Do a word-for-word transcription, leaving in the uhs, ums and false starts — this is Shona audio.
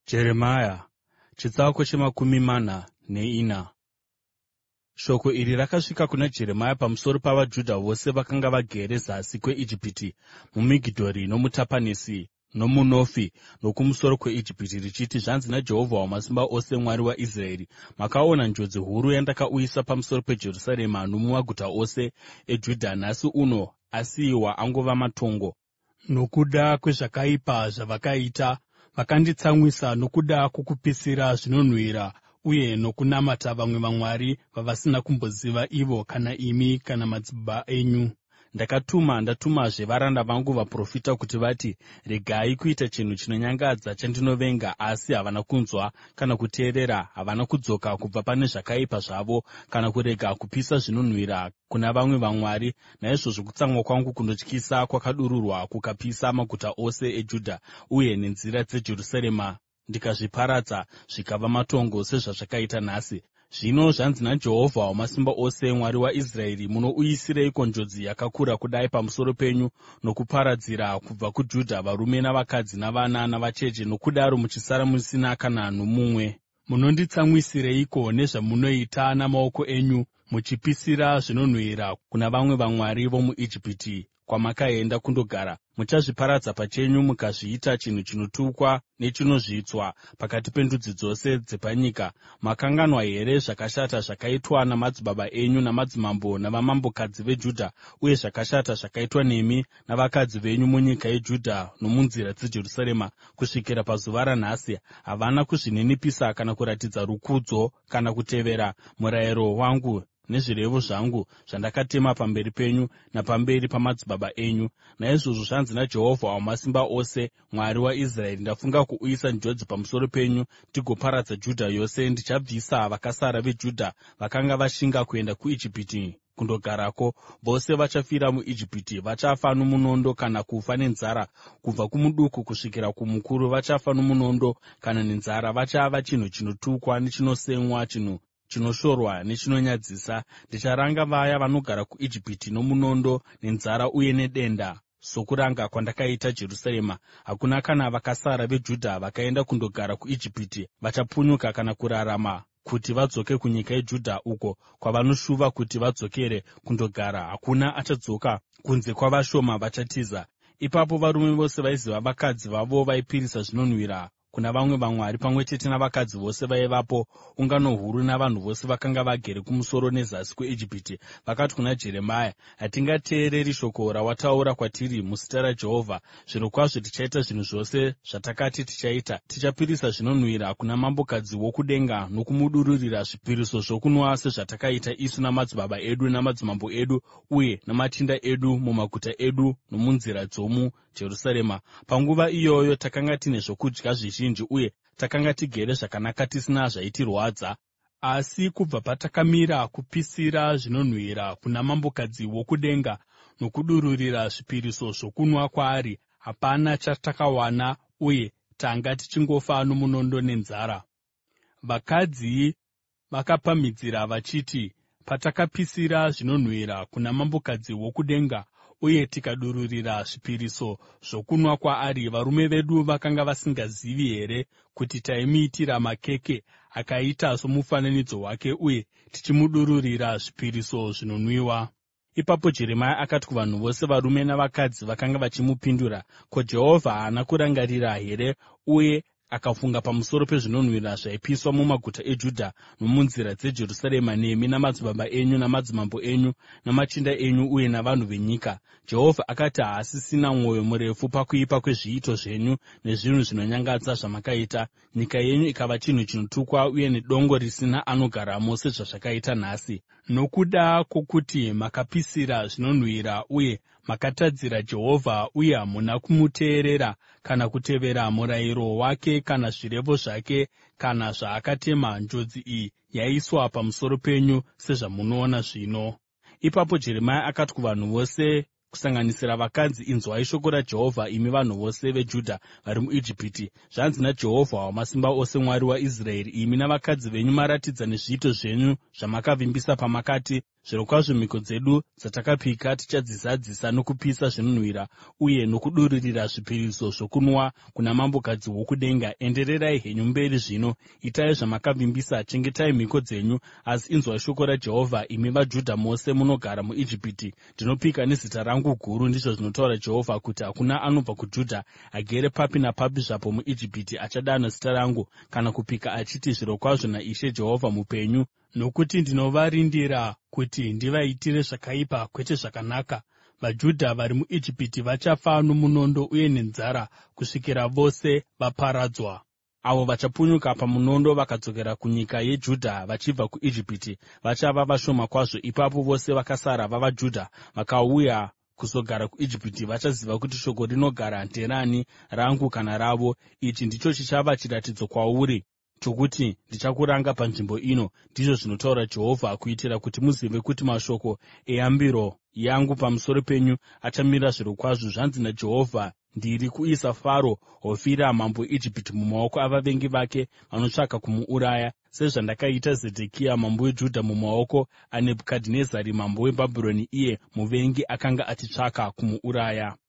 Jeremia chitsauko chemakumi mana neina. Shoko iri rakasvika kuna Jeremia pamusoro pavaJudha vose vakanga vagere zasi kweIjipiti, muMigidhori nomuTapanesi nomuNofi nokumusoro kweIjipiti, richiti, “Zvanzi naJehovha Wamasimba Ose, Mwari waIsraeri: Makaona njodzi huru yandakauyisa pamusoro peJerusarema nomumaguta ose eJudha. Nhasi uno asiyiwa angova matongo nokuda kwezvakaipa zvavakaita. Vakanditsamwisa nokuda kwokupisira zvinonhuhwira uye nokunamata vamwe vamwari vavasina kumboziva ivo kana imi kana madzibaba enyu. Ndakatuma ndatumazve varanda vangu vaprofita kuti vati, ‘Regai kuita chinhu chinonyangadza chandinovenga.’ Asi havana kunzwa kana kuteerera, havana kudzoka kubva pane zvakaipa zvavo kana kurega kupisa zvinonhuhwira kuna vamwe vamwari. Naizvozvo kutsamwa kwangu kunotyisa kwakadururwa kukapisa maguta ose eJudha uye nenzira dzeJerusarema, ndikazviparadza zvikava matongo sezvazvakaita nhasi. Zvino zvanzi naJehovha Wamasimba Ose, Mwari waIsraeri: Munouyisireiko njodzi yakakura kudai pamusoro penyu, nokuparadzira kubva kuJudha varume navakadzi navana navacheche, nokudaro muchisara musina kana nomumwe? Munonditsamwisireiko nezvamunoita namaoko enyu, muchipisira zvinonhuhwira kuna vamwe vamwari vomuIjipiti, kwamakaenda kundogara? Muchazviparadza pachenyu mukazviita chinhu chinotukwa nechinozvitswa pakati pendudzi dzose dzepanyika. Makanganwa here zvakashata zvakaitwa namadzibaba enyu namadzimambo navamambokadzi veJudha, uye zvakashata zvakaitwa nemi navakadzi venyu munyika yeJudha nomunzira dzeJerusarema? Kusvikira pazuva ranhasi havana kuzvininipisa kana kuratidza rukudzo kana kutevera murayiro wangu nezvirevo zvangu zvandakatema pamberi penyu napamberi pamadzibaba enyu. Naizvozvo zvanzi naJehovha Wamasimba Ose, Mwari waIsraeri: Ndafunga kuuyisa njodzi pamusoro penyu ndigoparadza Judha yose. Ndichabvisa vakasara veJudha vakanga vashinga kuenda kuIjipiti kundogarako. Vose vachafira muIjipiti, vachafa nomunondo kana kufa nenzara. Kubva kumuduku kusvikira kumukuru vachafa nomunondo kana nenzara. Vachava chinhu chinotukwa nechinosemwa, chinhu chinoshorwa nechinonyadzisa. Ndicharanga vaya vanogara kuIjipiti nomunondo, nenzara uye nedenda, sokuranga kwandakaita Jerusarema. Hakuna kana vakasara veJudha vakaenda kundogara kuIjipiti vachapunyuka kana kurarama kuti vadzoke kunyika yeJudha, uko kwavanoshuva kuti vadzokere kundogara. Hakuna achadzoka kunze kwavashoma vachatiza. Ipapo varume vose vaiziva vakadzi vavo vaipirisa zvinonhuhwira kuna vamwe vamwari, pamwe chete navakadzi vose vaivapo, ungano huru navanhu vose vakanga vagere kumusoro nezasi kweIjipiti, vakati kuna Jeremia, “Hatingateereri shoko rawataura kwatiri muzita raJehovha. Zvirokwazvo tichaita zvinhu zvose zvatakati tichaita. Tichapirisa zvinonhuhwira kuna mambokadzi wokudenga nokumudururira zvipiriso zvokunwa sezvatakaita isu namadzibaba edu namadzimambo edu uye namachinda edu mumaguta edu nomunzira dzomuJerusarema. Panguva iyoyo takanga tine zvokudya zvizhinji uye takanga tigere zvakanaka tisina zvaitirwadza. Asi kubva patakamira kupisira zvinonhuhwira kuna mambokadzi wokudenga nokudururira zvipiriso zvokunwa kwaari, hapana chatakawana uye tanga tichingofa nomunondo nenzara.” Vakadzi vakapamhidzira vachiti, “Patakapisira zvinonhuhwira kuna mambokadzi wokudenga uye tikadururira zvipiriso zvokunwa kwaari, varume vedu vakanga vasingazivi here kuti taimuitira makeke akaita somufananidzo wake uye tichimudururira zvipiriso zvinonwiwa?” Ipapo Jeremia akati kuvanhu vose, varume navakadzi vakanga vachimupindura, “Ko, Jehovha haana kurangarira here uye akafunga pamusoro pezvinonhuhwira zvaipiswa mumaguta eJudha nomunzira dzeJerusarema nemi namadzibaba enyu namadzimambo enyu namachinda enyu uye navanhu venyika? Jehovha akati haasisina mwoyo murefu pakuipa kwezviito zvenyu nezvinhu zvinonyangadza zvamakaita. Nyika yenyu ikava chinhu chinotukwa uye nedongo risina anogaramo, sezvazvakaita nhasi. Nokuda kwokuti makapisira zvinonhuhwira uye makatadzira Jehovha uye hamuna kumuteerera kana kutevera murayiro wake kana zvirevo zvake kana zvaakatema, njodzi iyi yaiswa pamusoro penyu sezvamunoona zvino.” Ipapo Jeremia akati kuvanhu vose, kusanganisira vakadzi, “Inzwai shoko raJehovha, imi vanhu vose veJudha vari muIjipiti. Zvanzi naJehovha Wamasimba Ose, Mwari waIsraeri: Imi navakadzi venyu maratidza nezviito zvenyu zvamakavimbisa pamakati, Zvirokwazvo mhiko dzedu dzatakapika tichadzizadzisa nokupisa zvinonhuhwira uye nokudururira zvipiriso zvokunwa kuna Mambokadzi wokudenga. Endererai henyu mberi zvino, itai zvamakavimbisa, chengetai mhiko dzenyu. Asi inzwai shoko raJehovha, imi vaJudha mose munogara muIjipiti. Ndinopika nezita rangu guru, ndizvo zvinotaura Jehovha, kuti hakuna anobva kuJudha agere papi napapi zvapo muIjipiti achadana zita rangu kana kupika achiti, ‘Zvirokwazvo naIshe Jehovha mupenyu.’ Nokuti ndinovarindira kuti ndivaitire zvakaipa, kwete zvakanaka. VaJudha vari muIjipiti vachafa nomunondo uye nenzara kusvikira vose vaparadzwa. Avo vachapunyuka pamunondo vakadzokera kunyika yeJudha vachibva kuIjipiti vachava vashoma kwazvo. Ipapo vose vakasara vavaJudha vakauya kuzogara kuIjipiti vachaziva kuti shoko rinogara nderani, rangu kana ravo. Ichi ndicho chichava chiratidzo kwauri chokuti ndichakuranga panzvimbo ino, ndizvo zvinotaura Jehovha, kuitira kuti muzive kuti mashoko eyambiro yangu pamusoro penyu achamira zvirokwazvo. Zvanzi naJehovha: ndiri kuisa Faro Hofira mambo weIjipiti mumaoko avavengi vake vanotsvaka kumuuraya, sezvandakaita Zedhekia mambo weJudha mumaoko aNebhukadhinezari mambo weBhabhironi, iye muvengi akanga achitsvaka kumuuraya.